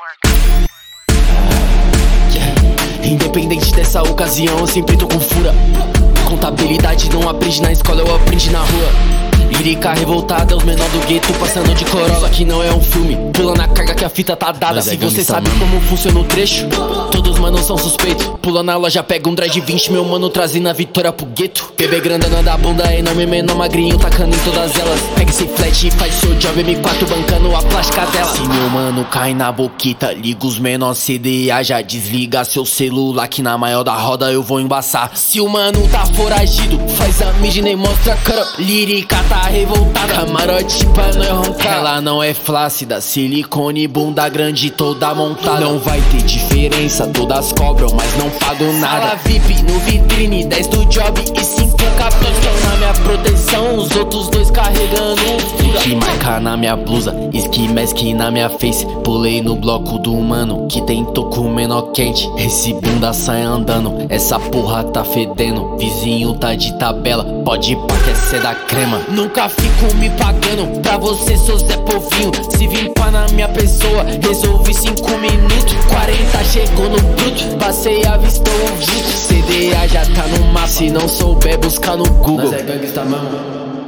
Independente dessa ocasião, eu sempre tô com fura. Contabilidade não aprende na escola, eu aprendi na rua. Lírica revoltada, os menor do gueto passando de Corolla. Isso aqui não é um filme, pula na carga que a fita tá dada. Mas se você sabe como funciona o trecho, todos manos são suspeitos. Pula na loja, pega um dread 20, meu mano trazendo a vitória pro gueto. Bebê grandona da bunda enorme, menor magrinho tacando em todas elas. Pega esse flat e faz seu job M4 bancando a plástica dela. Se meu mano cai na boquita, liga os menor CDA, já desliga seu celular que na maior da roda eu vou embaçar. Se o mano tá foragido, faz a mídia e mostra a cara. Lírica tá revoltada, camarote pra não roncar. Ela não é flácida, silicone, bunda grande toda montada. Não vai ter diferença, todas cobram, mas não pago nada. Sala VIP no vitrine, 10 do job e 5 capitães estão na minha proteção, os outros dois carregando que marca na minha blusa, ski mask na minha face. Pulei no bloco do mano que tentou com o menor quente. Esse bunda sai andando, essa porra tá fedendo. Vizinho tá de tabela, pode ir pra que essa é da crema. Nunca fico me pagando, pra você sou Zé Povinho. Se vim pá na minha pessoa, resolvi 5 minutos. 40 chegou no bruto, passei a vista ouvido. CDA já tá no mapa, se não souber buscar no Google. Mas é gangsta, mano.